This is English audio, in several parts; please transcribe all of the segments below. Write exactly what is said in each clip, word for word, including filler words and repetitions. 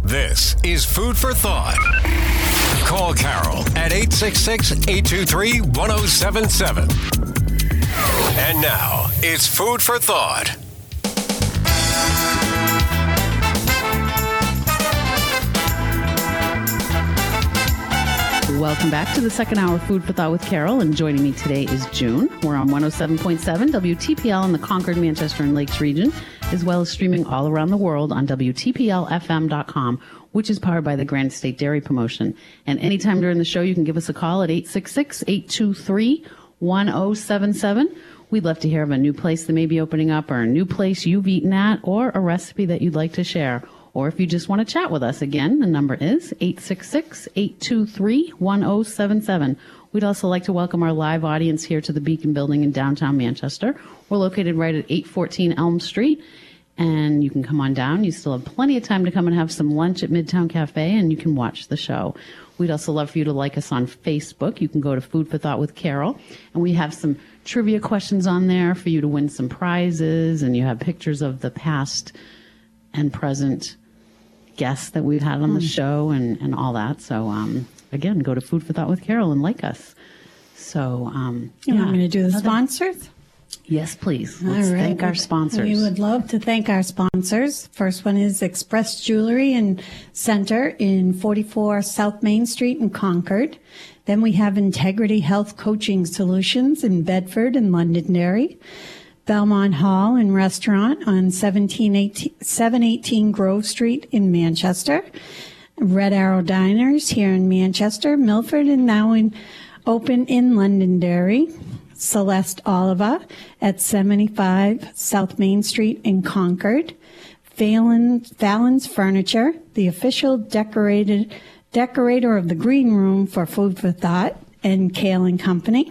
This is Food for Thought. Call Carol at eight six six, eight two three, one oh seven seven. And now, it's Food for Thought. Welcome back to the second hour of Food for Thought with Carol, and joining me today is June. We're on one oh seven point seven W T P L in the Concord, Manchester, and Lakes region, as well as streaming all around the world on W T P L F M dot com, which is powered by the Grand Estate Dairy Promotion. And anytime during the show, you can give us a call at eight six six, eight two three, one oh seven seven. We'd love to hear of a new place that may be opening up, or a new place you've eaten at, or a recipe that you'd like to share. Or if you just want to chat with us, again, the number is eight six six, eight two three, one oh seven seven. We'd also like to welcome our live audience here to the Beacon Building in downtown Manchester. We're located right at eight fourteen Elm Street, and you can come on down. You still have plenty of time to come and have some lunch at Midtown Cafe, and you can watch the show. We'd also love for you to like us on Facebook. You can go to Food for Thought with Carol, and we have some trivia questions on there for you to win some prizes, and you have pictures of the past and present guests that we've had on the show and, and all that. So, um, again, go to Food for Thought with Carol and like us. So, um, you yeah. want me to do the Another... sponsors? Yes, please. Let's all right. thank our sponsors. We would love to thank our sponsors. First one is Express Jewelry and Center in forty-four South Main Street in Concord. Then we have Integrity Health Coaching Solutions in Bedford and Londonderry. Belmont Hall and Restaurant on seven eighteen Grove Street in Manchester. Red Arrow Diners here in Manchester, Milford, and now in open in Londonderry. Celeste Oliva at seventy-five South Main Street in Concord. Fallon, Fallon's Furniture, the official decorated decorator of the green room for Food for Thought, and Kale and Company.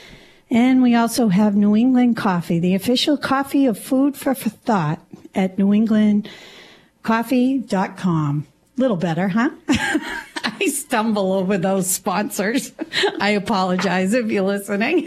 And we also have New England Coffee, the official coffee of Food for Thought at new england coffee dot com. Little better, huh? I stumble over those sponsors. I apologize if you're listening.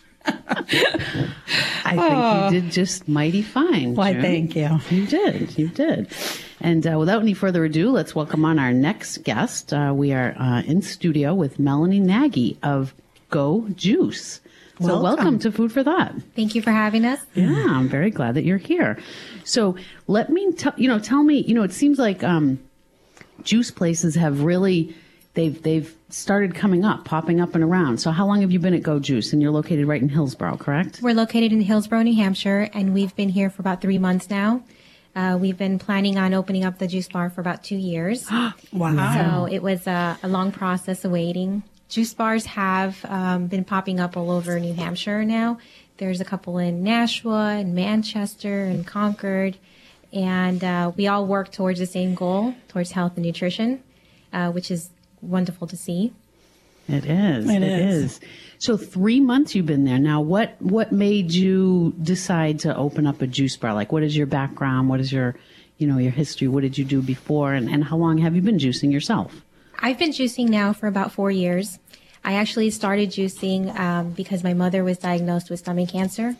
I think oh. you did just mighty fine. Why, June. thank you. You did. You did. And uh, without any further ado, let's welcome on our next guest. Uh, we are uh, in studio with Melanie Nagy of Go Juice. So welcome. welcome to Food for Thought. Thank you for having us. Yeah, I'm very glad that you're here. So let me, t- you know, tell me, you know, it seems like um, juice places have really, they've they've started coming up, popping up and around. So how long have you been at Go Juice? And you're located right in Hillsborough, correct? We're located in Hillsborough, New Hampshire, and we've been here for about three months now. Uh, we've been planning on opening up the juice bar for about two years. Wow. So it was a, a long process of waiting. Juice bars have um, been popping up all over New Hampshire now. There's a couple in Nashua and Manchester and Concord. And uh, we all work towards the same goal, towards health and nutrition, uh, which is wonderful to see. It is. It, it is. is. So three months you've been there. Now, what, what made you decide to open up a juice bar? Like, what is your background? What is your, you know, your history? What did you do before? And, and how long have you been juicing yourself? I've been juicing now for about four years. I actually started juicing um, because my mother was diagnosed with stomach cancer.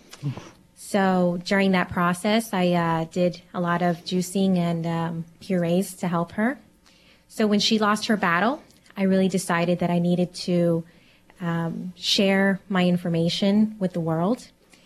So during that process, I uh, did a lot of juicing and um, purees to help her. So when she lost her battle, I really decided that I needed to um, share my information with the world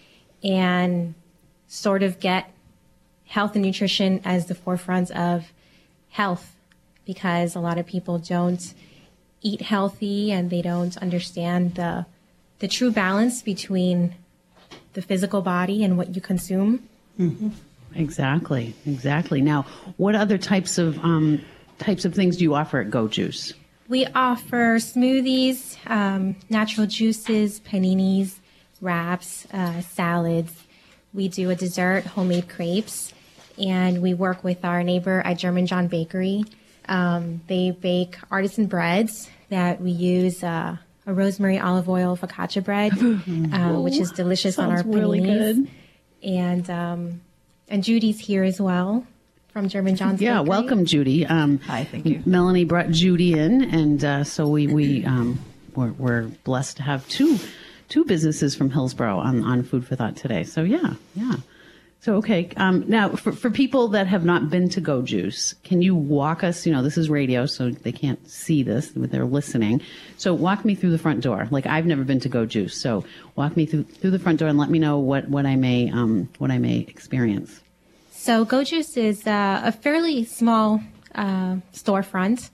and sort of get health and nutrition as the forefront of health, because a lot of people don't eat healthy and they don't understand the the true balance between the physical body and what you consume. Mm-hmm. Exactly, exactly. Now, what other types of um, types of things do you offer at Go Juice? We offer smoothies, um, natural juices, paninis, wraps, uh, salads. We do a dessert, homemade crepes, and we work with our neighbor at German John Bakery. Um, they bake artisan breads that we use uh, a rosemary olive oil focaccia bread, uh, which is delicious on our paninis. Really good. And um, and Judy's here as well from German John's Yeah, Bakery. Welcome, Judy. Um, Hi, thank you. Melanie brought Judy in, and uh, so we we um, we're, we're blessed to have two two businesses from Hillsborough on on Food for Thought today. So yeah, yeah. So, okay. Um, now, for, for people that have not been to Go Juice, can you walk us, you know, this is radio, so they can't see this, but they're listening. So walk me through the front door. Like, I've never been to Go Juice. So walk me through through the front door and let me know what, what I may um, what I may experience. So Go Juice is uh, a fairly small uh, storefront,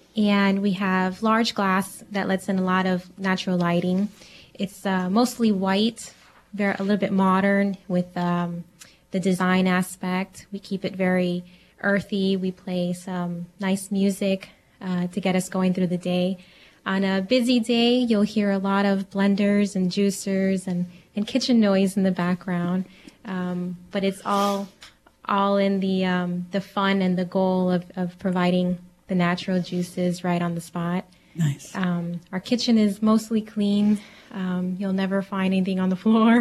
and we have large glass that lets in a lot of natural lighting. It's uh, mostly white, very a little bit modern with um, the design aspect. We keep it very earthy. We play some nice music uh, to get us going through the day. On a busy day, you'll hear a lot of blenders and juicers and, and kitchen noise in the background. Um, but it's all all in the um, the fun and the goal of, of providing the natural juices right on the spot. Nice. Um, our kitchen is mostly clean. Um, you'll never find anything on the floor.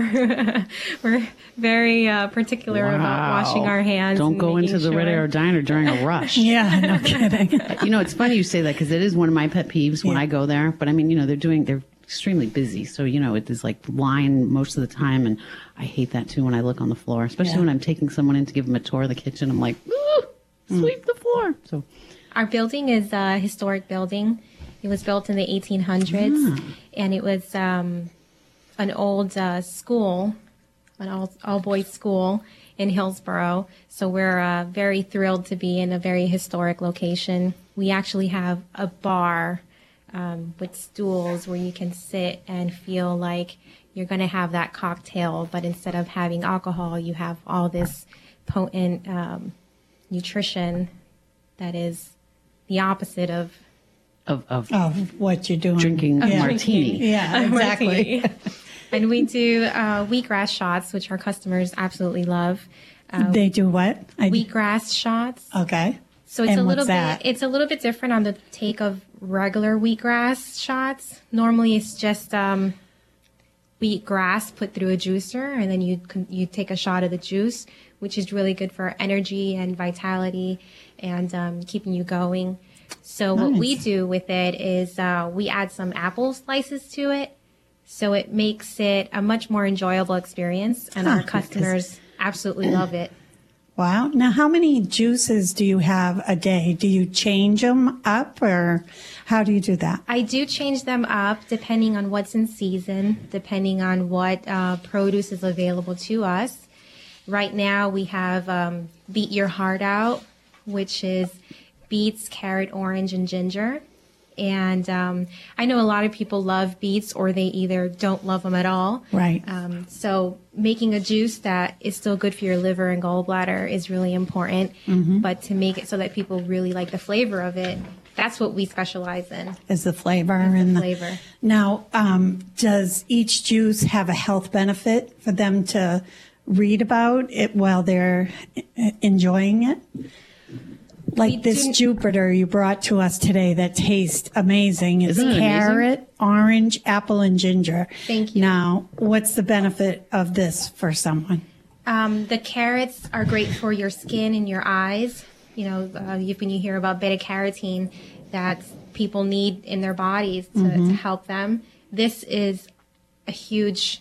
We're very uh, particular Wow. about washing our hands. Don't and go making into the sure. Red Arrow Diner during a rush. Yeah, no kidding. You know, it's funny you say that because it is one of my pet peeves when Yeah. I go there. But I mean, you know, they're doing, they're extremely busy. So, you know, it is like line most of the time. And I hate that too when I look on the floor, especially Yeah. when I'm taking someone in to give them a tour of the kitchen. I'm like, ooh, sweep the floor. So, Our building is a historic building. It was built in the eighteen hundreds, and it was um, an old uh, school, an all, all-boys school in Hillsborough. So we're uh, very thrilled to be in a very historic location. We actually have a bar um, with stools where you can sit and feel like you're going to have that cocktail, but instead of having alcohol, you have all this potent um, nutrition that is the opposite of of, of Of what you're doing. drinking a Yeah. martini. Yeah, exactly. And we do uh, wheatgrass shots, which our customers absolutely love. Uh, They do what? I, wheatgrass shots. Okay. So it's And a little what's that? bit. It's a little bit different on the take of regular wheatgrass shots. Normally, it's just um, wheatgrass put through a juicer, and then you con- you take a shot of the juice, which is really good for energy and vitality and um, keeping you going. So what we Nice. do with it is uh, we add some apple slices to it, so it makes it a much more enjoyable experience, and Huh, our 'cause- customers absolutely love it. Wow. Now, how many juices do you have a day? Do you change them up, or how do you do that? I do change them up depending on what's in season, depending on what uh, produce is available to us. Right now, we have um, Beet Your Heart Out, which is beets, carrot, orange, and ginger. And um, I know a lot of people love beets, or they either don't love them at all. Right. Um, so making a juice that is still good for your liver and gallbladder is really important. But to make it so that people really like the flavor of it, that's what we specialize in. Is the flavor the and the flavor. Now, um, does each juice have a health benefit for them to read about it while they're uh, enjoying it? Like We this do- Jupiter you brought to us today that tastes amazing. It's Isn't it amazing? carrot, orange, apple, and ginger. Thank you. Now, what's the benefit of this for someone? Um, the carrots are great for your skin and your eyes. You know, uh, you, when you hear about beta carotene that people need in their bodies to, to help them, this is a huge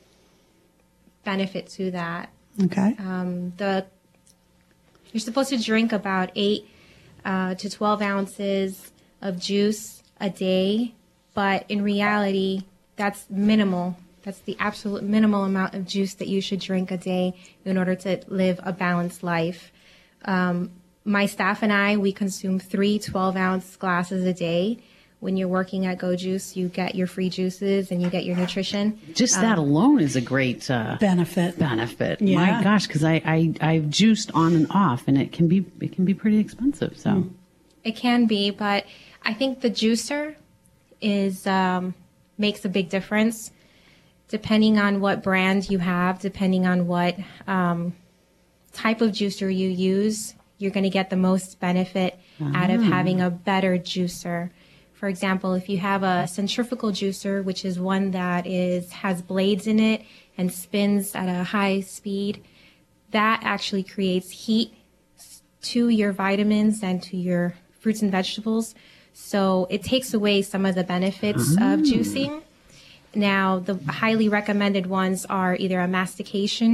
benefit to that. Okay. Um, the you're supposed to drink about eight uh, to twelve ounces of juice a day, but in reality, that's minimal. That's the absolute minimal amount of juice that you should drink a day in order to live a balanced life. Um, my staff and I, we consume three twelve-ounce glasses a day. When you're working at Go Juice, you get your free juices and you get your nutrition. Just that alone is a great uh, Benefit. benefit. Yeah. My gosh, because I, I I've juiced on and off, and it can be it can be pretty expensive. So It can be, but I think the juicer is um, makes a big difference. Depending on what brand you have, depending on what um, type of juicer you use, you're going to get the most benefit out of having a better juicer. For example, if you have a centrifugal juicer, which is one that is has blades in it and spins at a high speed, that actually creates heat to your vitamins and to your fruits and vegetables. So it takes away some of the benefits of juicing. Now, the highly recommended ones are either a mastication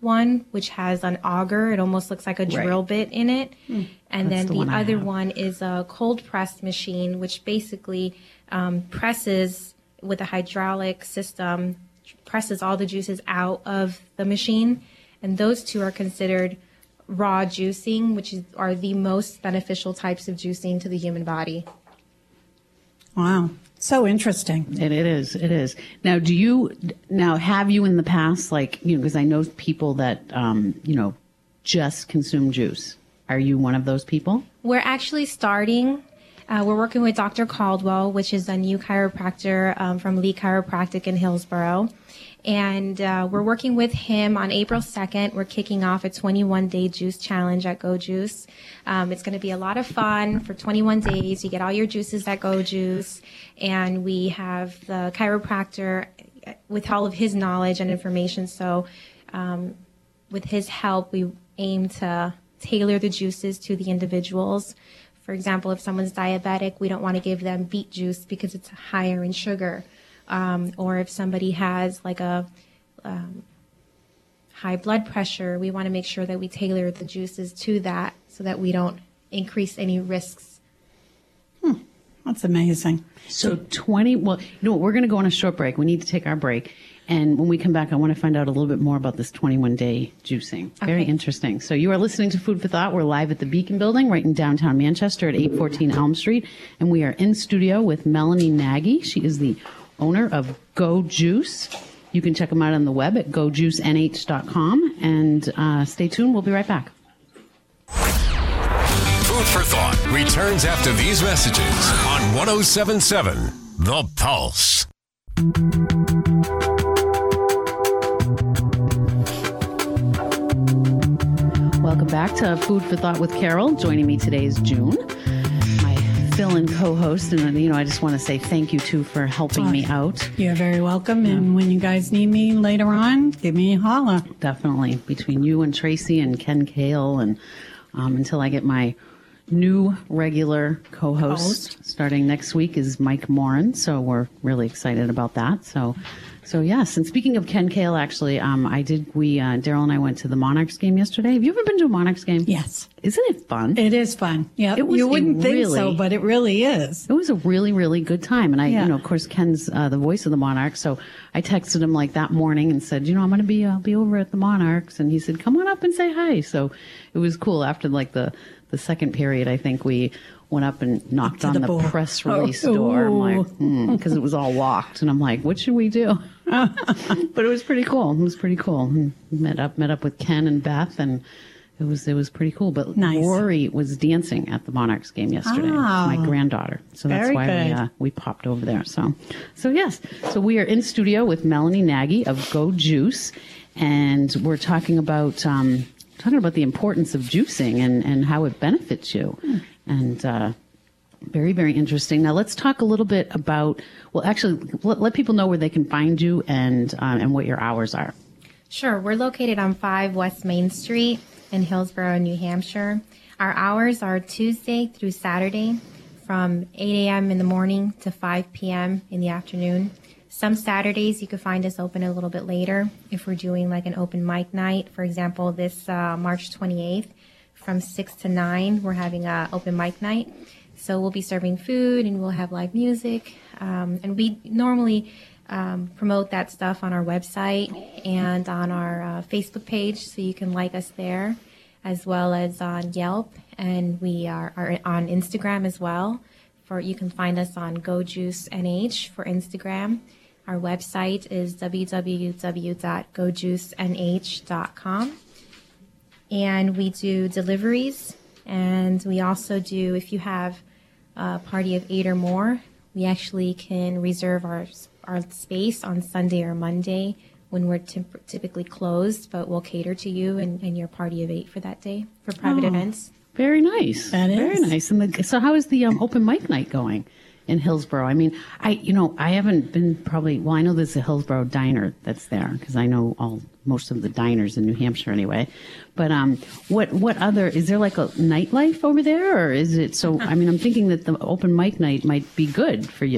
one, which has an auger. It almost looks like a drill Right. bit in it. Mm. And That's then the the, one I other have. one is a cold press machine, which basically um, presses with a hydraulic system, presses all the juices out of the machine. And those two are considered raw juicing, which is, are the most beneficial types of juicing to the human body. Wow. So interesting. It, it is. It is. Now, do you, now have you in the past, like, you know, because I know people that, um, you know, just consume juice. Are you one of those people? We're actually starting, uh, we're working with Doctor Caldwell, which is a new chiropractor um, from Lee Chiropractic in Hillsborough. And uh, we're working with him on April second. We're kicking off a twenty-one day juice challenge at Go Juice. Um, it's going to be a lot of fun for twenty-one days. You get all your juices at Go Juice. And we have the chiropractor with all of his knowledge and information. So um, with his help, we aim to tailor the juices to the individuals. For example, if someone's diabetic, we don't want to give them beet juice because it's higher in sugar. Um, or if somebody has like a um, high blood pressure, we want to make sure that we tailor the juices to that so that we don't increase any risks. Hmm. That's amazing. So twenty, well, you know what, we're going to go on a short break. We need to take our break. And when we come back, I want to find out a little bit more about this twenty-one day juicing. Very Okay. interesting. So you are listening to Food for Thought. We're live at the Beacon Building right in downtown Manchester at eight fourteen Elm Street. And we are in studio with Melanie Nagy. She is the owner of Go Juice. You can check them out on the web at go juice n h dot com. And uh, stay tuned. We'll be right back. Food for Thought returns after these messages on one oh seven point seven The Pulse. Welcome back to Food for Thought with Carol. Joining me today is June, my fill-in co-host. And, you know, I just want to say thank you, too, for helping me out. You're very welcome. And when you guys need me later on, give me a holler. Definitely. Between you and Tracy and Ken Kale, and um, until I get my new regular co-host Host. starting next week is Mike Morin. So we're really excited about that. So, so yes. And speaking of Ken Kale, actually, um, I did, we, uh, Daryl and I went to the Monarchs game yesterday. Have you ever been to a Monarchs game? Yes. Isn't it fun? It is fun. Yeah. It was You a wouldn't think so, really- but it really is. It was a really, really good time. And I, Yeah. you know, of course, Ken's uh, the voice of the Monarchs. So I texted him like that morning and said, you know, I'm going to be, I'll be over at the Monarchs. And he said, come on up and say hi. So it was cool. After like the, the second period, I think we went up and knocked to on the the, door. press release Oh. door. I'm like, hmm, because it was all locked. And I'm like, what should we do? But it was pretty cool. It was pretty cool. And met up, met up with Ken and Beth, and it was, it was pretty cool. But Nice. Rory was dancing at the Monarchs game yesterday. Ah. My granddaughter. So that's Very why we, good. uh, we popped over there. So, so yes. So we are in studio with Melanie Nagy of Go Juice, and we're talking about um, talking about the importance of juicing and, and how it benefits you. Hmm. And uh, very, very interesting. Now let's talk a little bit about. Well, actually, let, let people know where they can find you and um, and what your hours are. Sure. We're located on five West Main Street in Hillsborough, New Hampshire. Our hours are Tuesday through Saturday from eight a.m. in the morning to five p.m. in the afternoon. Some Saturdays you can find us open a little bit later if we're doing like an open mic night. For example, this uh, March twenty-eighth from six to nine, we're having an open mic night. So we'll be serving food and we'll have live music. Um, and we normally um, promote that stuff on our website and on our uh, Facebook page, so you can like us there, as well as on Yelp. And we are, are on Instagram as well. For you can find us on Go Juice N H for Instagram. Our website is w w w dot go juice n h dot com. And we do deliveries, and we also do, if you have a party of eight or more, we actually can reserve our our space on Sunday or Monday when we're typ- typically closed, but we'll cater to you and, and your party of eight for that day for private Oh. events. Very nice. That Very is. nice. And the, so how is the um, open mic night going in Hillsborough? I mean, I, you know, I haven't been probably, well, I know there's a Hillsborough diner that's there because I know all, most of the diners in New Hampshire anyway. But um, what, what other, is there like a nightlife over there, or is it so, I mean, I'm thinking that the open mic night might be good for you.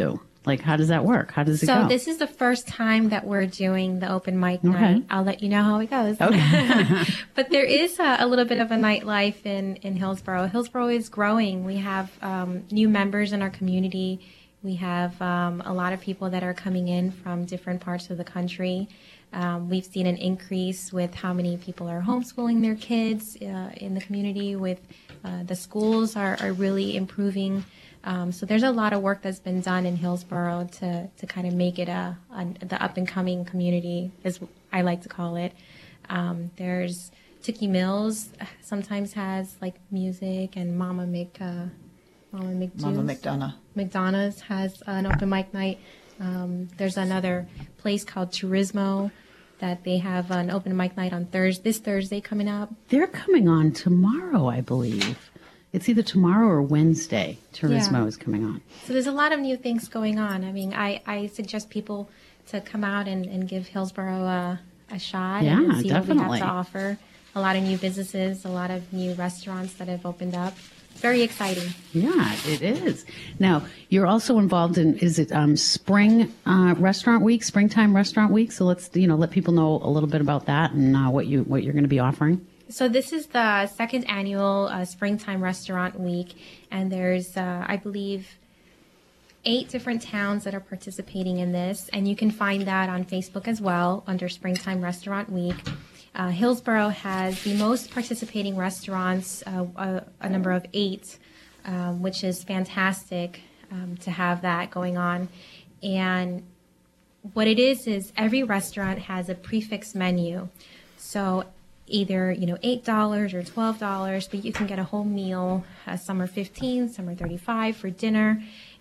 Like, how does that work? How does it so go? So this is the first time that we're doing the open mic Okay. night. I'll let you know how it goes. Okay. But there is a, a little bit of a nightlife in, in Hillsborough. Hillsborough is growing. We have um, new members in our community. We have um, a lot of people that are coming in from different parts of the country. Um, we've seen an increase with how many people are homeschooling their kids uh, in the community. With uh, the schools are, are really improving. Um, so there's a lot of work that's been done in Hillsborough to, to kind of make it a, a the up and coming community, as I like to call it. Um, there's Tookie Mills sometimes has like music, and Mama Mc uh, Mama McJuice. Mama McDonough. McDonough's has an open mic night. Um, there's another place called Turismo that they have an open mic night on Thursday. This Thursday coming up. They're coming on tomorrow, I believe. It's either tomorrow or Wednesday. Turismo Yeah. is coming on. So there's a lot of new things going on. I mean, I, I suggest people to come out and, and give Hillsborough a, a shot Yeah, and see definitely. what we have to offer. A lot of new businesses, a lot of new restaurants that have opened up. Very exciting. Yeah, it is. Now, you're also involved in, is it um, Spring uh, Restaurant Week, Springtime Restaurant Week? So let's, you know, let people know a little bit about that and uh, what, you, what you're going to be offering. So this is the second annual uh, Springtime Restaurant Week, and there's, uh, I believe, eight different towns that are participating in this, and you can find that on Facebook as well under Springtime Restaurant Week. Uh, Hillsborough has the most participating restaurants, uh, a, a number of eight, um, which is fantastic um, to have that going on. And what it is is every restaurant has a prefix menu. So either, you know, eight dollars or twelve dollars, but you can get a whole meal. Uh, some are fifteen dollars, some are thirty-five dollars for dinner.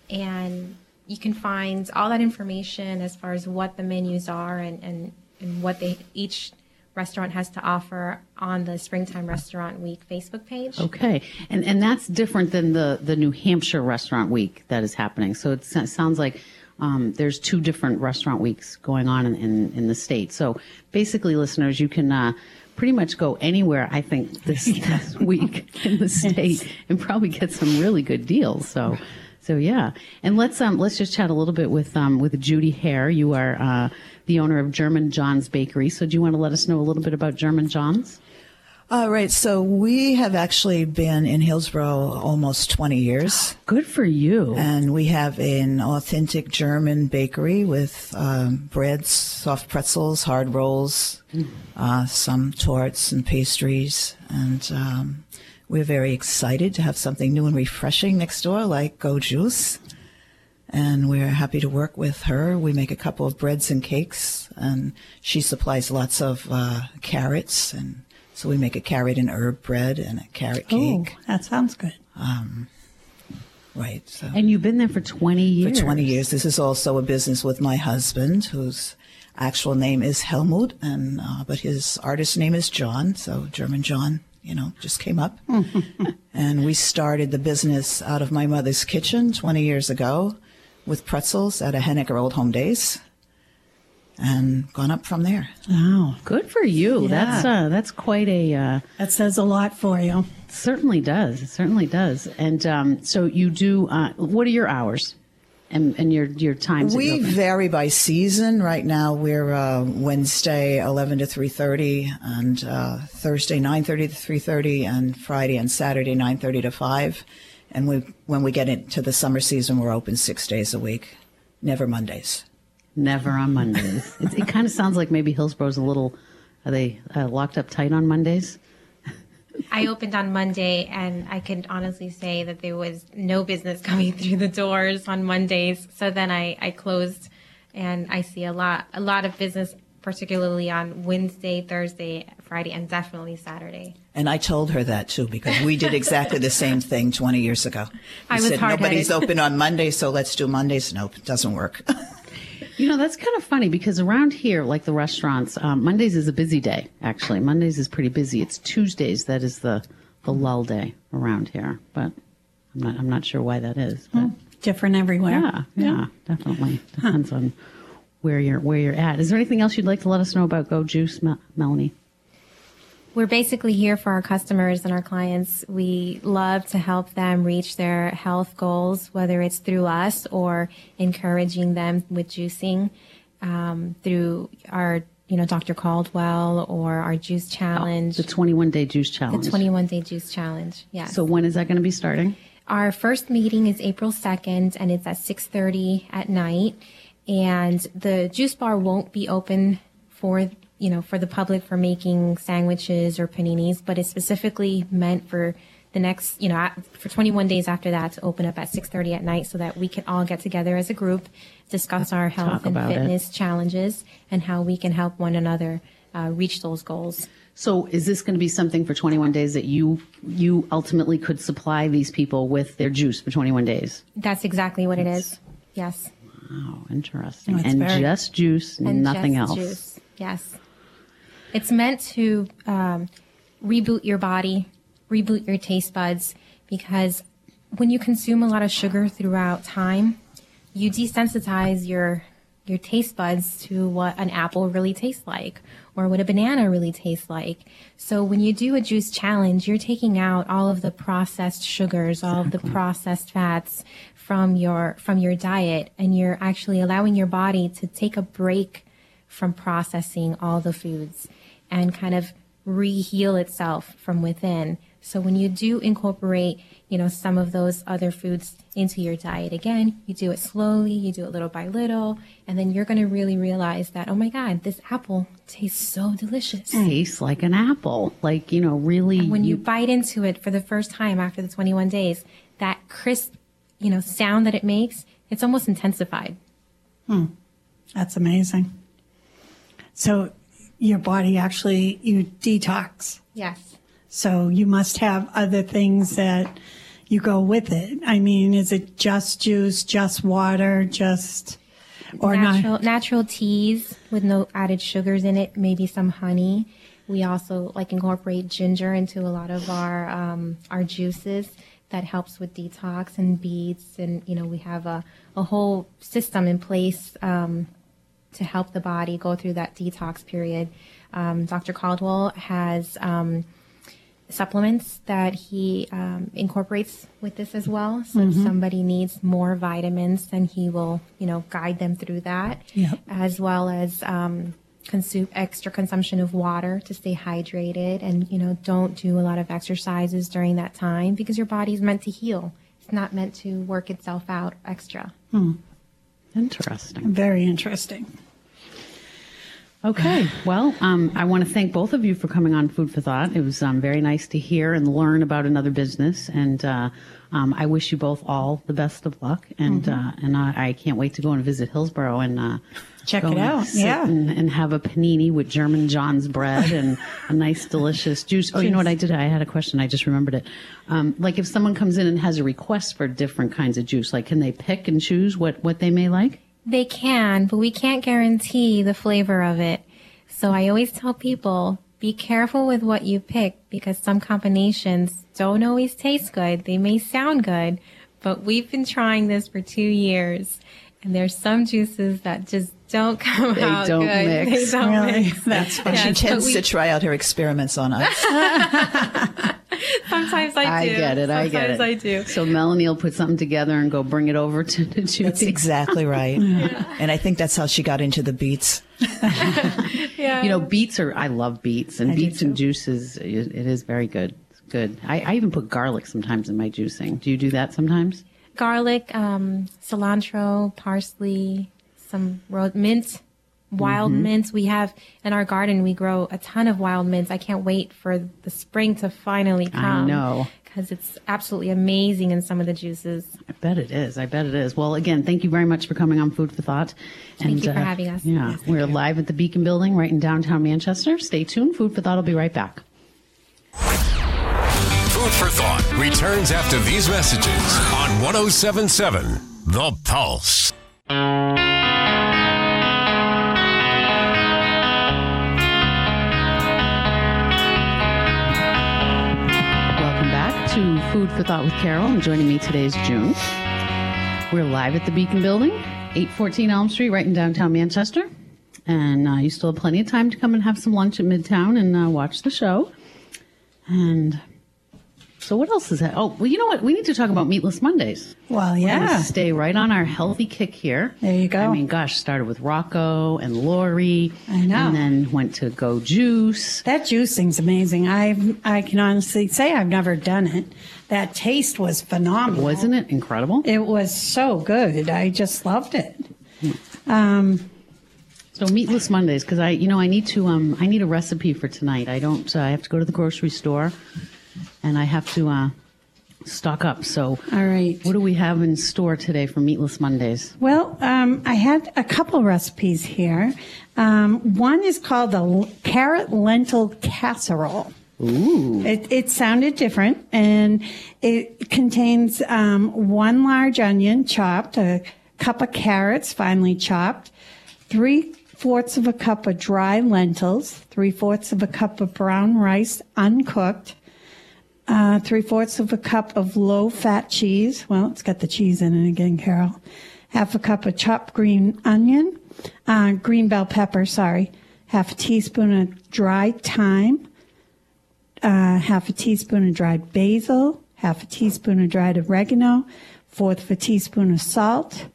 And you can find all that information as far as what the menus are and, and, and what they each restaurant has to offer on the Springtime Restaurant Week Facebook page. Okay. And and that's different than the, the New Hampshire Restaurant Week that is happening. So it s- sounds like um, there's two different restaurant weeks going on in, in, in the state. So basically, listeners, you can uh, pretty much go anywhere, I think, this, this week in the state and probably get some really good deals. So so yeah. And let's um let's just chat a little bit with um with Judy Hare. You are uh, the owner of German John's Bakery. So do you want to let us know a little bit about German John's? All right. So we have actually been in Hillsborough almost twenty years. Good for you. And we have an authentic German bakery with um, breads, soft pretzels, hard rolls, uh, some torts and pastries. And um, we're very excited to have something new and refreshing next door like Go Juice. And we're happy to work with her. We make a couple of breads and cakes, and she supplies lots of uh, carrots. And so we make a carrot and herb bread and a carrot cake. Oh, that sounds good. Um, right. So. And you've been there for twenty years. For twenty years. This is also a business with my husband, whose actual name is Helmut, and uh, but his artist name is John. So German John, you know, just came up. And we started the business out of my mother's kitchen twenty years ago with pretzels at a Henniker Old Home Days, and gone up from there. Wow. Good for you. Yeah. That's uh, that's quite a uh, That says a lot for you. certainly does. It certainly does. And um, so you do. Uh, what are your hours and and your your times? that We you're open? vary by season. Right now, we're uh, Wednesday eleven to three thirty, and uh, Thursday nine thirty to three thirty, and Friday and Saturday nine thirty to five. And we, when we get into the summer season, we're open six days a week, never Mondays. Never on Mondays. it it kind of sounds like maybe Hillsborough's a little. Are they uh, locked up tight on Mondays? I opened on Monday, and I can honestly say that there was no business coming through the doors on Mondays. So then I, I closed, and I see a lot a lot of business, particularly on Wednesday, Thursday, Friday, and definitely Saturday. And I told her that, too, because we did exactly the same thing twenty years ago. We I was said, hard-headed. nobody's open on Monday, so let's do Mondays. Nope, it doesn't work. You know, that's kind of funny because around here, like the restaurants, um, Mondays is a busy day, actually. Mondays is pretty busy. It's Tuesdays that is the, the lull day around here. But I'm not I'm not sure why that is. But Different everywhere. yeah, yeah, definitely. Depends on where you're where you're at. Is there anything else you'd like to let us know about Go Juice, Mel- Melanie? We're basically here for our customers and our clients. We love to help them reach their health goals, whether it's through us or encouraging them with juicing um, through our, you know, Doctor Caldwell or our juice challenge. The twenty-one day juice challenge. The twenty-one day juice challenge, yes. So when is that going to be starting? Our first meeting is April second, and it's at six thirty at night. And the juice bar won't be open for you know, for the public for making sandwiches or paninis, but it's specifically meant for the next, you know, for twenty-one days after that to open up at six thirty at night so that we can all get together as a group, discuss our health Talk and about fitness it. challenges and how we can help one another uh, reach those goals. So is this going to be something for twenty-one days that you you ultimately could supply these people with their juice for twenty-one days? That's exactly what it is. Yes. Oh, interesting. Oh, it's and very- just juice, And nothing just else. Juice. Yes. It's meant to um, reboot your body, reboot your taste buds, because when you consume a lot of sugar throughout time, you desensitize your your taste buds to what an apple really tastes like or what a banana really tastes like. So when you do a juice challenge, you're taking out all of the processed sugars, all of the processed fats from your from your diet, and you're actually allowing your body to take a break from processing all the foods and kind of re-heal itself from within. So when you do incorporate, you know, some of those other foods into your diet, again, you do it slowly, you do it little by little, and then you're going to really realize that, oh my God, this apple tastes so delicious. Tastes like an apple. Like, you know, really. When you bite into it for the first time after the twenty-one days, that crisp, you know, sound that it makes, it's almost intensified. That's amazing. So your body actually, you detox. Yes. So you must have other things that you go with it. I mean, is it just juice, just water, just, or natural, not? natural teas with no added sugars in it, maybe some honey. We also like incorporate ginger into a lot of our um, our juices. That helps with detox and beets, and you know we have a, a whole system in place um, to help the body go through that detox period. Um, Doctor Caldwell has um, supplements that he um, incorporates with this as well. So if somebody needs more vitamins, then he will, you know, guide them through that, Yep. as well as um, consume extra consumption of water to stay hydrated, and you know, don't do a lot of exercises during that time because your body's meant to heal. It's not meant to work itself out extra. Interesting. Very interesting. Okay. Well, um, I want to thank both of you for coming on Food for Thought. It was um, very nice to hear and learn about another business. And uh, um, I wish you both all the best of luck. And mm-hmm. uh, and I, I can't wait to go and visit Hillsborough and uh, Check go it and out. sit Yeah. And, and have a panini with German John's bread and a nice, delicious juice. Oh, you know what I did? I had a question. I just remembered it. Um, like if someone comes in and has a request for different kinds of juice, like can they pick and choose what, what they may like? They can, but we can't guarantee the flavor of it. So I always tell people, be careful with what you pick because some combinations don't always taste good. They may sound good, but we've been trying this for two years. And there's some juices that just don't come They out don't good. mix. They don't Really? mix. That's funny. Yeah, She so tends we- to try out her experiments on us. Sometimes I do. I get it. I get it. Sometimes I do. So Melanie will put something together and go bring it over to the That's juice. exactly right. And I think that's how she got into the beets. Yeah. You know, beets are, I love beets, and I do beets and too. juices, it, it is very good. It's good. I, I even put garlic sometimes in my juicing. Do you do that sometimes? Garlic, um, cilantro, parsley, some ro- mint, wild Mm-hmm. mints. We have in our garden, we grow a ton of wild mints. I can't wait for the spring to finally come. know. Because it's absolutely amazing in some of the juices. I bet it is. I bet it is. Well, again, thank you very much for coming on Food for Thought. Thank you for having us. Yeah, Yes, we're live at the Beacon Building right in downtown Manchester. Stay tuned. Food for Thought will be right back. Food for Thought returns after these messages on one oh seven point seven The Pulse. Welcome back to Food for Thought with Carol, and joining me today is June. We're live at the Beacon Building, eight fourteen Elm Street, right in downtown Manchester. And uh, you still have plenty of time to come and have some lunch at Midtown and uh, watch the show. And so what else is that? Oh, well, you know what? We need to talk about Meatless Mondays. Well, We're yeah. gonna stay right on our healthy kick here. There you go. I mean, gosh, started with Rocco and Lori. I know. And then went to Go Juice. That juicing's amazing. I I can honestly say I've never done it. That taste was phenomenal. Wasn't it incredible? It was so good. I just loved it. Um, So Meatless Mondays, because I, you know, I need to, um, I need a recipe for tonight. I don't, uh, I have to go to the grocery store, and I have to uh, stock up. So, all right. what do we have in store today for Meatless Mondays? Well, um, I had a couple recipes here. Um, one is called the l- carrot lentil casserole. Ooh. It, it sounded different, and it contains um, one large onion chopped, a cup of carrots finely chopped, three fourths of a cup of dry lentils, three fourths of a cup of brown rice uncooked, uh, three fourths of a cup of low-fat cheese. Well, it's got the cheese in it again, Carol. Half a cup of chopped green onion, uh, green bell pepper, sorry. Half a teaspoon of dried thyme. Uh, half a teaspoon of dried basil, half a teaspoon of dried oregano, fourth of a teaspoon of salt,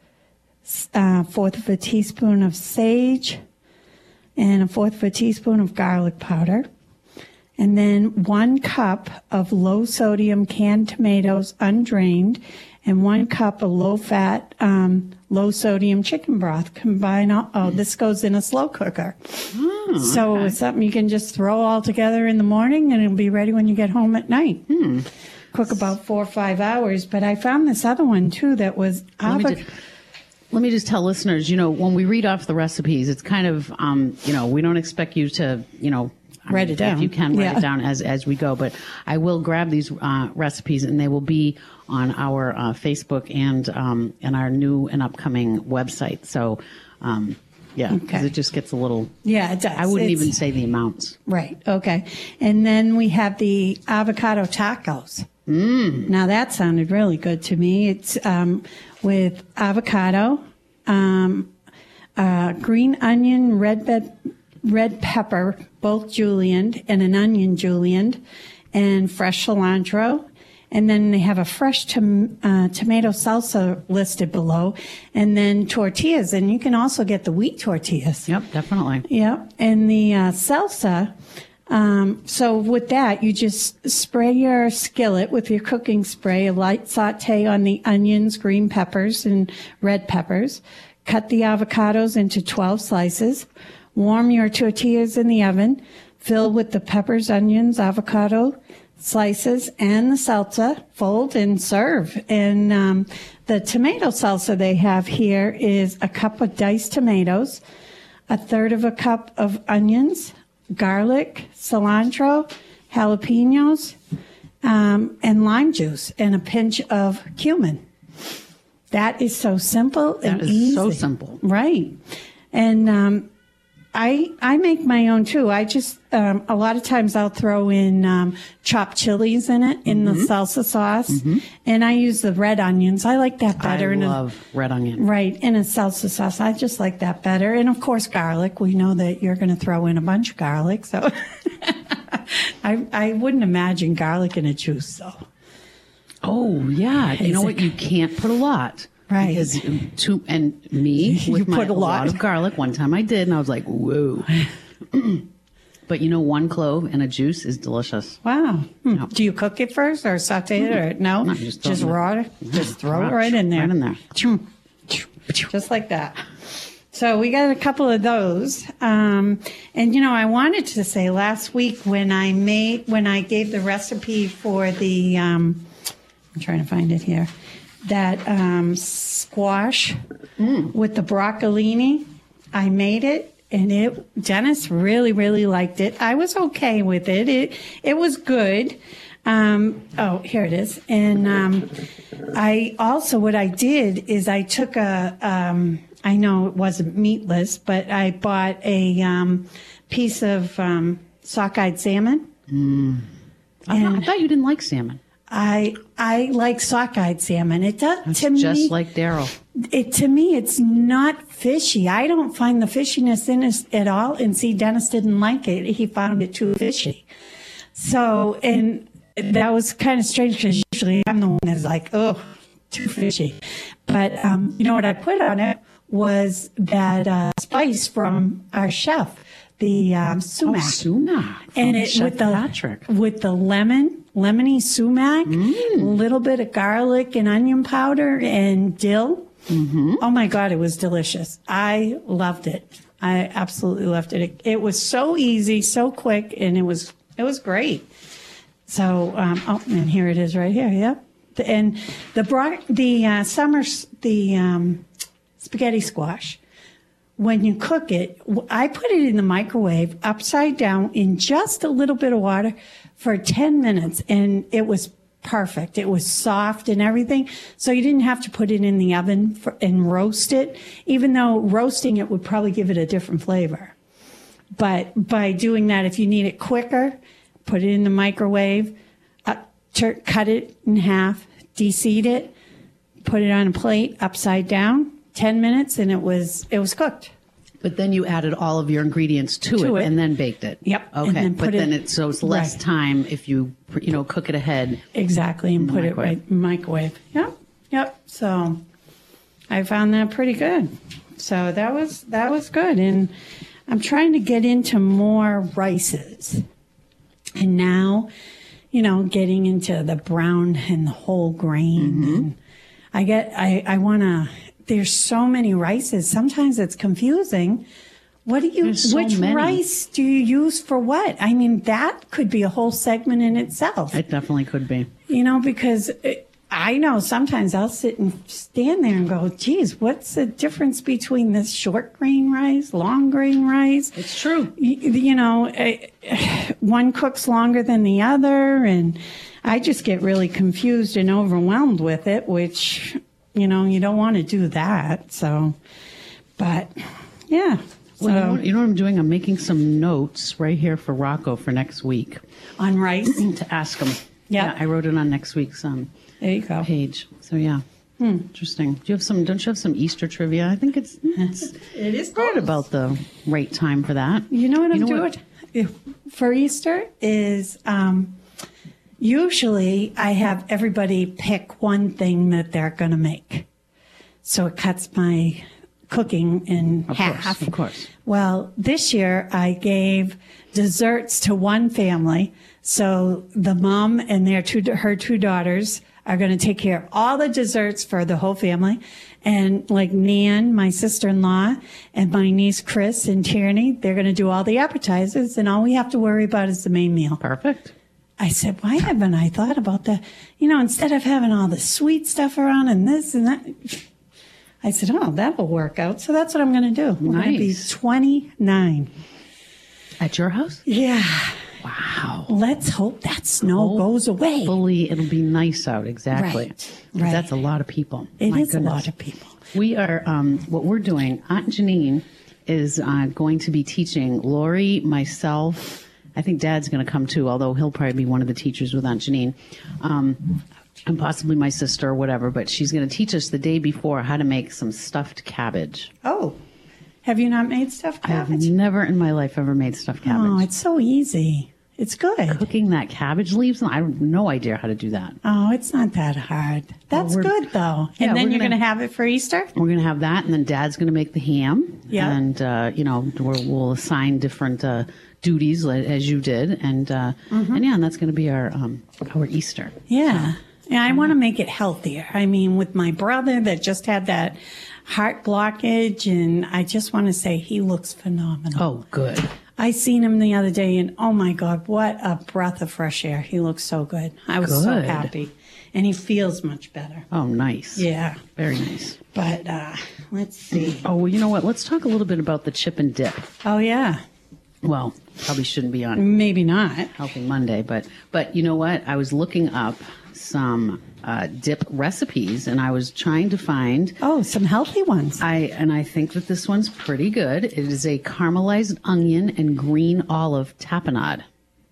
uh, fourth of a teaspoon of sage, and a fourth of a teaspoon of garlic powder. And then one cup of low-sodium canned tomatoes undrained, and one cup of low-fat, um, low-sodium chicken broth. Combine all, oh, this goes in a slow cooker. Oh, So okay. it's something you can just throw all together in the morning, and it'll be ready when you get home at night. Hmm. Cook about four or five hours. But I found this other one, too, that was Let me, avo- just, let me just tell listeners, you know, when we read off the recipes, it's kind of, um, you know, we don't expect you to, you know, I Write mean, it down. If you can, write Yeah. it down as, as we go. But I will grab these uh, recipes, and they will be on our uh, Facebook and um, and our new and upcoming website. So, um, yeah, because Okay. it just gets a little. Yeah, it does. I wouldn't It's- even say the amounts. Right. Okay. And then we have the avocado tacos. Mm. Now that sounded really good to me. It's um, with avocado, um, uh, green onion, red be- red pepper, both julienned, and an onion julienned, and fresh cilantro. And then they have a fresh tom- uh, tomato salsa listed below, and then tortillas. And you can also get the wheat tortillas. Yep, definitely. Yeah, and the uh, salsa. Um, so with that, you just spray your skillet with your cooking spray, a light saute on the onions, green peppers, and red peppers. Cut the avocados into twelve slices. Warm your tortillas in the oven. Fill with the peppers, onions, avocado slices, and the salsa. Fold and serve. And um, the tomato salsa they have here is a cup of diced tomatoes, a third of a cup of onions, garlic, cilantro, jalapenos, um, and lime juice, and a pinch of cumin. That is so simple and That is easy. so simple. Right. And um, I I make my own too. I just um, a lot of times I'll throw in um, chopped chilies in it in Mm-hmm. the salsa sauce, and I use the red onions. I like that better. I in love a, red onion. Right, in a salsa sauce. I just like that better. And of course, garlic. We know that you're going to throw in a bunch of garlic, so I I wouldn't imagine garlic in a juice though. Oh yeah, you know Is what? it- You can't put a lot, Right. Because too, and me You with my put a a lot lot. of garlic. One time I did, and I was like, whoa. But you know, one clove and a juice is delicious. Wow. Hmm. No. Do you cook it first or saute it or no? No, just just throw it in raw. it? Just throw it Right- right in there. right in there. Just like that. So we got a couple of those. Um, and you know, I wanted to say last week when I made when I gave the recipe for the um, I'm trying to find it here. That um, squash with the broccolini. I made it, and it Dennis really, really liked it. I was okay with it. It it was good. Um, oh, here it is. And um, I also what I did is I took a. Um, I know it wasn't meatless, but I bought a um, piece of um, sockeyed salmon. I, thought, I thought you didn't like salmon. I I like sockeyed salmon. It does It's to just me. like Daryl. It to me, it's not fishy. I don't find the fishiness in it at all. And see, Dennis didn't like it. He found it too fishy. So, and that was kind of strange because usually I'm the one that's like, oh, too fishy. But um, you know what I put on it was that uh, spice from our chef, the um, sumac. Oh, sumac. And it Chef with the Patrick. with the lemon, lemony sumac, a Mm. little bit of garlic and onion powder and dill. Mm-hmm. Oh my God, it was delicious. I loved it. I absolutely loved it. It, it was so easy, so quick, and it was it was great. So, um, oh, and here it is right here. Yep. The, and the bro- the uh, summer the um, spaghetti squash. When you cook it, w- I put it in the microwave upside down in just a little bit of water for ten minutes, and it was perfect. It was soft and everything, so you didn't have to put it in the oven for, and roast it, even though roasting it would probably give it a different flavor. But by doing that, if you need it quicker, put it in the microwave, uh, tur- cut it in half, de-seed it, put it on a plate upside down, ten minutes, and it was it was cooked. But then you added all of your ingredients to, To it, it. and then baked it. Yep. Okay. And then but put then it- it so it's less right. time if you you know cook it ahead. Exactly, and put it Microwave. right microwave. Yep, yep. So I found that pretty good. So that was that was good, and I'm trying to get into more rices, and now, you know, getting into the brown and the whole grain. Mm-hmm. And I get I I want to. There's so many rices. Sometimes it's confusing. What do you? There's so which many. rice do you use for what? I mean, that could be a whole segment in itself. It definitely could be. You know, because it, I know sometimes I'll sit and stand there and go, geez, what's the difference between this short grain rice, long grain rice? It's true. You, you know, eh, one cooks longer than the other. And I just get really confused and overwhelmed with it, which, you know, you don't want to do that. So, but yeah. So Well, you, know, what- you know what I'm doing? I'm making some notes right here for Rocco for next week on rice, to ask him. Yeah. I wrote it on next week's um, there you go. page. So yeah, interesting. Do you have some? Don't you have some Easter trivia? I think it's it's It is right about the right time for that. You know what I'm know doing what? If- for Easter is um, usually I have everybody pick one thing that they're going to make. So it cuts my cooking in Of half. course, of course. Well, this year I gave desserts to one family. So the mom and their two, her two daughters are going to take care of all the desserts for the whole family. And like Nan, my sister-in-law, and my niece Chris and Tierney, they're going to do all the appetizers, and all we have to worry about is the main meal. Perfect. I said, why haven't I thought about that? You know, instead of having all the sweet stuff around and this and that. I said, oh, that'll work out. So that's what I'm going to do. We're going to be Nice. twenty-nine. At your house? Yeah. Wow. Let's hope that snow Hope goes away. Fully, it'll be nice out. Exactly. Right, 'Cause right. That's a lot of people. It My is goodness. a lot of people. We are, um, what we're doing, Aunt Janine is uh, going to be teaching Lori, myself, I think Dad's going to come too, although he'll probably be one of the teachers with Aunt Janine, um, and possibly my sister or whatever, but she's going to teach us the day before how to make some stuffed cabbage. Oh, have you not made stuffed I have cabbage? never in my life ever made stuffed cabbage. Oh, it's so easy. It's good. Cooking that cabbage leaves, I have no idea how to do that. Oh, it's not that hard. That's we're- good, though. Yeah, And then we're you're gonna- going to have it for Easter? We're going to have that, and then Dad's going to make the ham. Yeah. And, uh, you know, we'll, we'll assign different uh, duties li- as you did. And, uh, Mm-hmm. and yeah, and that's going to be our, um, our Easter. Yeah. Yeah, I want to make it healthier. I mean, with my brother that just had that heart blockage, and I just want to say he looks phenomenal. Oh, good. I seen him the other day, and oh my God, what a breath of fresh air. He looks so good. I was so Good. happy. And he feels much better. Oh, nice. Yeah. Very nice. But uh, let's see. Oh, well, you know what? Let's talk a little bit about the chip and dip. Oh, yeah. Well, probably shouldn't be on Maybe not. Healthy Monday, but but you know what? I was looking up some uh, dip recipes, and I was trying to find. Oh, some healthy ones. I and I think that this one's pretty good. It is a caramelized onion and green olive tapenade.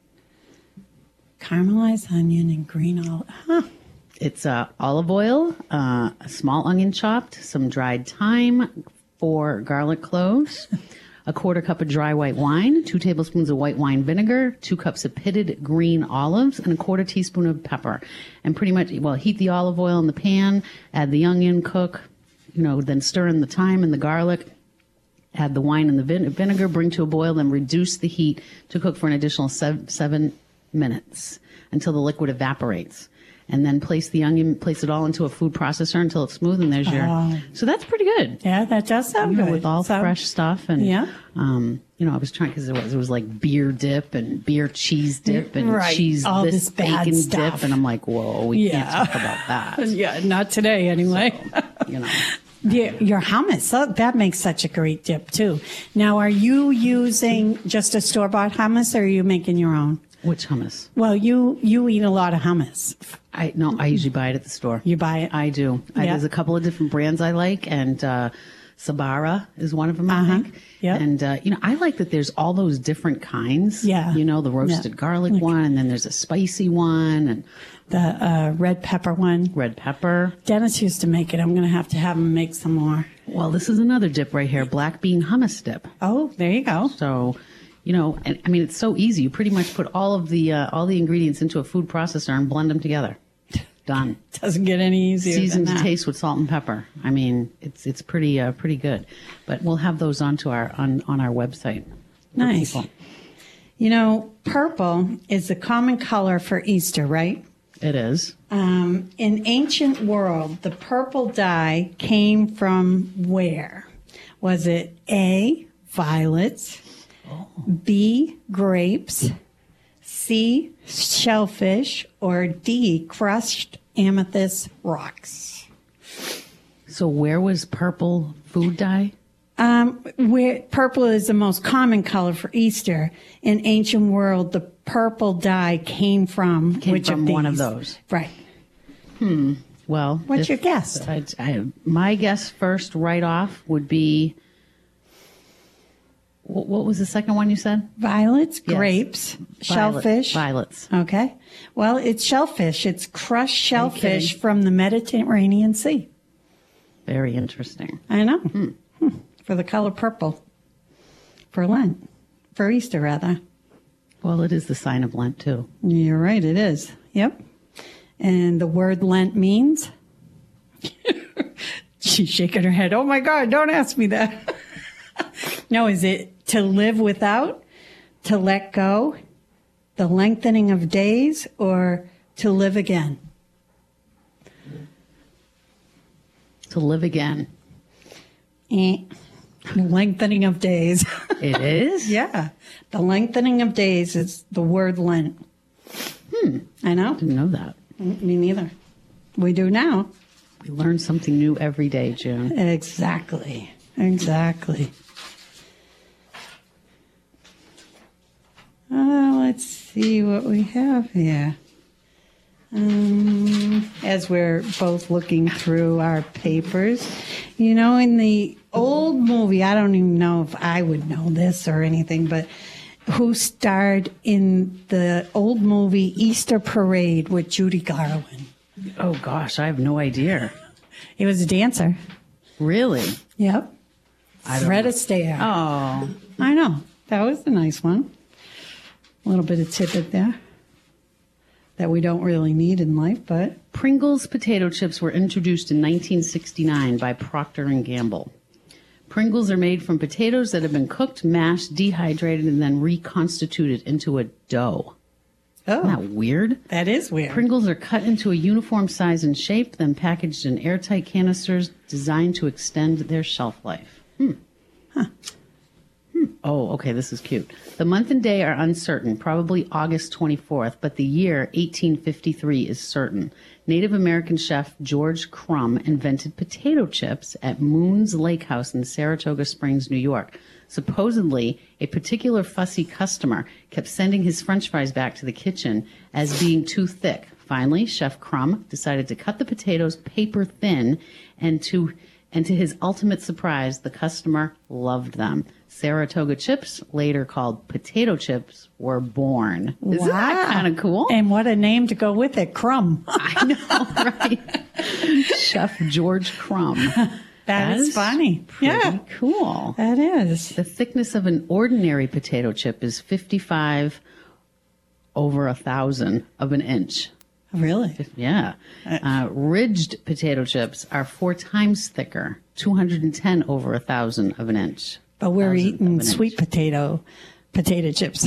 Caramelized onion and green olive. Huh. It's uh, olive oil, uh, a small onion chopped, some dried thyme, four garlic cloves, a quarter cup of dry white wine, two tablespoons of white wine vinegar, two cups of pitted green olives, and a quarter teaspoon of pepper. And pretty much, well, heat the olive oil in the pan, add the onion, cook, you know, then stir in the thyme and the garlic. Add the wine and the vin- vinegar, bring to a boil, then reduce the heat to cook for an additional seven, seven minutes until the liquid evaporates. And then place the onion, place it all into a food processor until it's smooth, and there's your... Oh. So that's pretty good. Yeah, that does sound You know, good. with all So- fresh stuff. And, Yeah. um, you know, I was trying, because it was, it was like beer dip and beer cheese dip and Right. cheese All this, this bad bacon stuff. dip. And I'm like, whoa, we Yeah. can't talk about that. Yeah, not today anyway. You know. Yeah, your hummus, oh, that makes such a great dip too. Now, are you using just a store-bought hummus, or are you making your own? Which hummus? Well, you you eat a lot of hummus. I no, I usually buy it at the store. You buy it? I do. I, Yeah. there's a couple of different brands I like, and uh, Sabara is one of them, I Uh-huh. think. Yeah. And, uh, you know, I like that there's all those different kinds. Yeah. You know, the roasted Yeah. garlic Like- one, and then there's a spicy one, and The uh, red pepper one. red pepper. Dennis used to make it. I'm going to have to have him make some more. Well, this is another dip right here, black bean hummus dip. Oh, there you go. So, you know, and I mean, it's so easy. You pretty much put all of the uh, all the ingredients into a food processor and blend them together. Done. Doesn't get any easier. Seasoned than to that. taste with salt and pepper. I mean, it's it's pretty uh, pretty good. But we'll have those onto our on on our website. for Nice. people. You know, purple is the common color for Easter, right? It is. Um, in ancient world, the purple dye came from where? Was it A, violets, B, grapes, C, shellfish, or D, crushed amethyst rocks? So where was purple food dye? Um, where purple is the most common color for Easter. In ancient world, the purple dye came from Came which from of these? one of those. Right. Well, What's if- your guess? I, I, my guess first, right off, would be. What, what was the second one you said? Violets, Yes. grapes, Violet- shellfish. Violets. Okay. Well, it's shellfish. It's crushed shellfish kidding? from the Mediterranean Sea. Very interesting. I know. Hmm. For the color purple. For Lent. For Easter, rather. Well, it is the sign of Lent too. You're right, it is. Yep. And the word Lent means? She's shaking her head. Oh my God, don't ask me that. No, is it to live without, to let go, the lengthening of days, or to live again? To live again. Eh. Lengthening of days. It is? Yeah. The lengthening of days is the word Lent. Hmm. I know. Didn't know that. Me neither. We do now. We learn something new every day, June. Exactly. Exactly. Uh, let's see what we have here. Um, as we're both looking through our papers, you know, in the old movie, I don't even know if I would know this or anything, but who starred in the old movie Easter Parade with Judy Garland? Oh gosh, I have no idea. He was a dancer. Really? Yep. I don't Fred know. Astaire. Oh, I know. That was a nice one. A little bit of tidbit there that we don't really need in life, but Pringles potato chips were introduced in nineteen sixty-nine by Procter and Gamble. Pringles are made from potatoes that have been cooked, mashed, dehydrated, and then reconstituted into a dough. oh, Isn't that weird? that is weird. Pringles are cut into a uniform size and shape, then packaged in airtight canisters designed to extend their shelf life. Hmm. Huh. Hmm. Oh, okay, this is cute. The month and day are uncertain, probably August twenty-fourth, but the year eighteen fifty-three is certain. Native American chef George Crumb invented potato chips at Moon's Lake House in Saratoga Springs, New York. Supposedly, a particular fussy customer kept sending his French fries back to the kitchen as being too thick. Finally, Chef Crumb decided to cut the potatoes paper thin, and to and to his ultimate surprise, the customer loved them. Saratoga chips, later called potato chips, were born. Isn't that kind of cool? And what a name to go with it, Crumb. I know, right? Chef George Crumb. that is, is funny. Yeah. Cool. That is. The thickness of an ordinary potato chip is fifty-five over a thousand of an inch. Really? Yeah. Uh, ridged potato chips are four times thicker, two hundred ten over a thousand of an inch. But we're eating sweet inch. potato potato chips.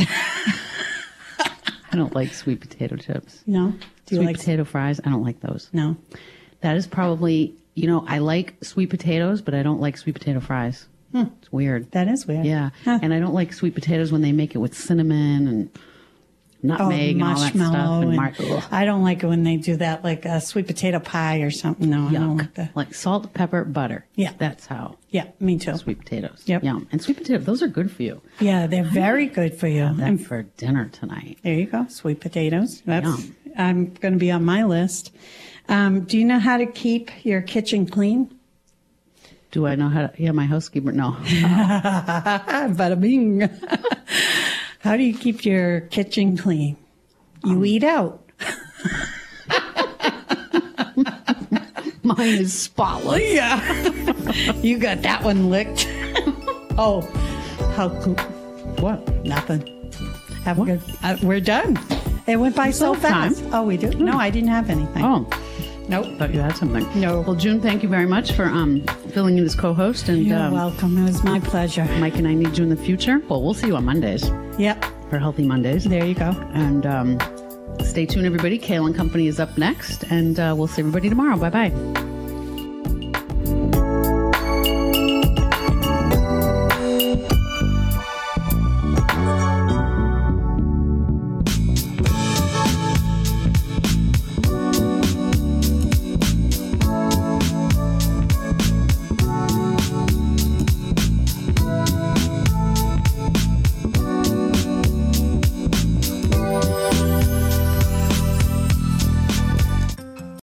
I don't like sweet potato chips. No? Do you sweet like potato fries? I don't like those. No. That is probably, you know, I like sweet potatoes, but I don't like sweet potato fries. Hmm. It's weird. That is weird. Yeah. Huh. And I don't like sweet potatoes when they make it with cinnamon and nutmeg oh, and all that stuff. And mar- and I don't like it when they do that, like a sweet potato pie or something. No, Yuck. I don't like that. Like salt, pepper, butter. Yeah. That's how. Yeah, me too. Sweet potatoes. Yep. Yum. And sweet potatoes, those are good for you. Yeah, they're very good for you. And for dinner tonight. There you go. Sweet potatoes. That's, Yum. I'm going to be on my list. Um, do you know how to keep your kitchen clean? Do I know how to? Yeah, my housekeeper. No. Bada bing. How do you keep your kitchen clean? You um, eat out. Mine is spotless. Yeah. You got that one licked. Oh, how cool. What? Nothing. Have a good. Uh, we're done. It went by so fast. Time. Oh, we do? No, I didn't have anything. Oh. Nope. Thought you had something. No. Well, June, thank you very much for um, filling in as co-host. And You're um, welcome. It was my pleasure. Mike and I need you in the future. Well, we'll see you on Mondays. Yep. For Healthy Mondays. There you go. And um, stay tuned, everybody. Kale and Company is up next. And uh, we'll see everybody tomorrow. Bye-bye.